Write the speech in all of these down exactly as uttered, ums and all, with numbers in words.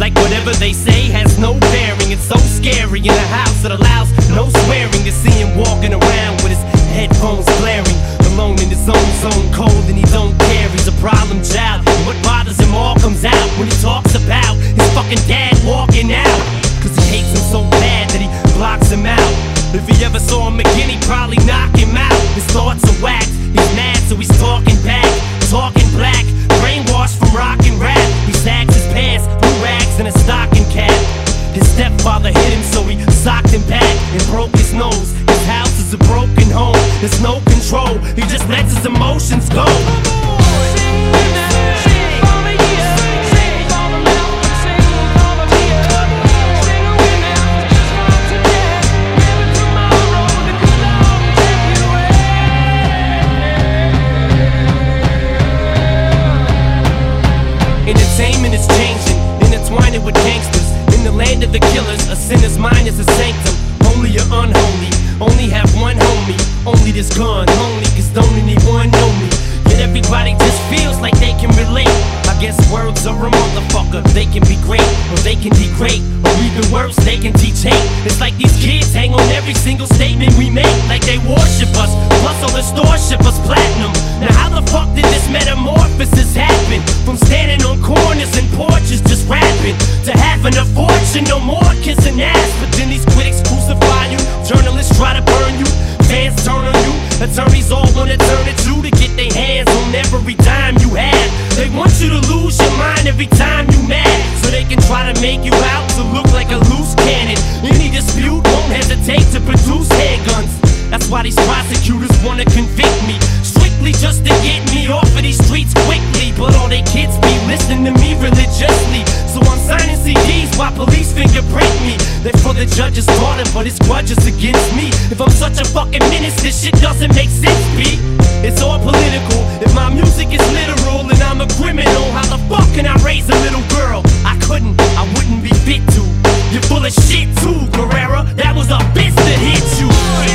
like whatever they say has no bearing. It's so scary in a house that allows no swearing. To see him walking around with his headphones blaring, alone in his own zone, cold and he don't care. He's a problem child, and what bothers him all comes out when he talks about his fucking dad walking out. Cause he hates him so bad that he blocks him out. If he ever saw him again, he'd probably knock him out. His thoughts are whacked, he's mad so he's talking back, talking black, brainwashed from rock and rap. He sags his pants, blue rags and a stocking cap. His stepfather hit him so he socked him back and broke his nose. His house is a broken home, there's no control, he just lets his emotions go. Entertainment is changing, intertwining with gangsters. In the land of the killers, a sinner's mind is a sanctum. Holy or unholy, only have one homie. Only this gun, only cause don't anyone know me. Yet everybody just feels like they can relate. I guess words are a motherfucker. They can be great, or they can degrade, or even worse, they can teach hate. It's like these kids hang on every single statement we make, like they worship us. Plus all the stores ship us platinum. Now how the fuck did this metamorphosis happen? From standing on corners and porches just rapping, to having a fortune, no more kissing ass. But then these critics crucify you, journalists try to burn you, fans turn on you, attorneys all wanna turn it to to get their hands on every dime you have. They want you to lose your mind every time you mad, so they can try to make you out to look like a loose cannon. Any dispute won't hesitate to produce handguns. That's why these prosecutors wanna convict me, strictly just to get me off of these streets quickly. But all they kids be listening to me religiously, so I'm signing C Ds while police fingerprint me. They're for the judge's daughter, but his grudge is against me. If I'm such a fucking menace, this shit doesn't make sense, B. It's all political. If my music is literal and I'm a criminal, how the fuck can I raise a little girl? I couldn't, I wouldn't be fit to. You're full of shit too, Guerrera. That was a bitch that hit you.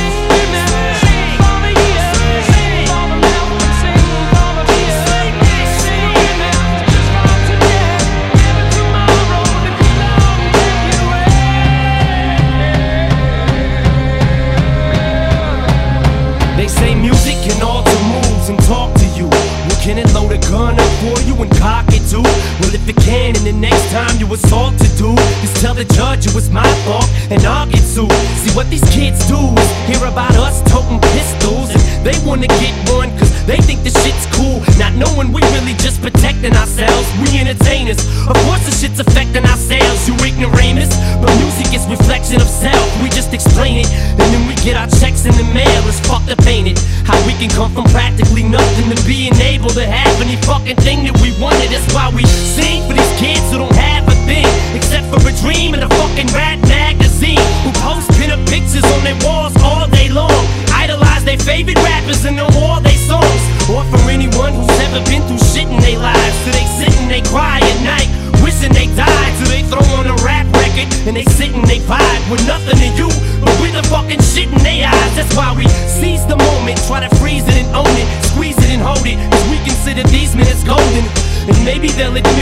They say music can alter moods and talk to you. Well, can it load a gun up for you and cock it too? Well, if it can, and the next time you assault to do, just tell the judge it was my fault and I'll get sued. See what these kids do is hear about us toting pistols, and they wanna get one cause they think the shit's cool, not knowing we really just protecting ourselves. We entertainers, of course the shit's affecting our sales, you ignoramus. But music is reflection of self, we just explain it, and then we get our checks in the mail. It's fucked up, ain't it? How we can come from practically nothing to being able to have any fucking thing that we wanted. That's why we sing for these kids who don't have a thing except for a dream and a fucking rat magazine, who post pin-up pictures on their walls all day long, idolize their favorite rappers and know all their songs. Or for anyone who's ever been through shit in their lives, so they sit and they cry at night wishing they died, so they throw on a rap record and they sit and they vibe with nothing to you but with the fucking shit in their eyes. That's why we seize the moment, try to freeze it and own it, squeeze it and hold it, cause we consider these minutes golden. And maybe they'll admit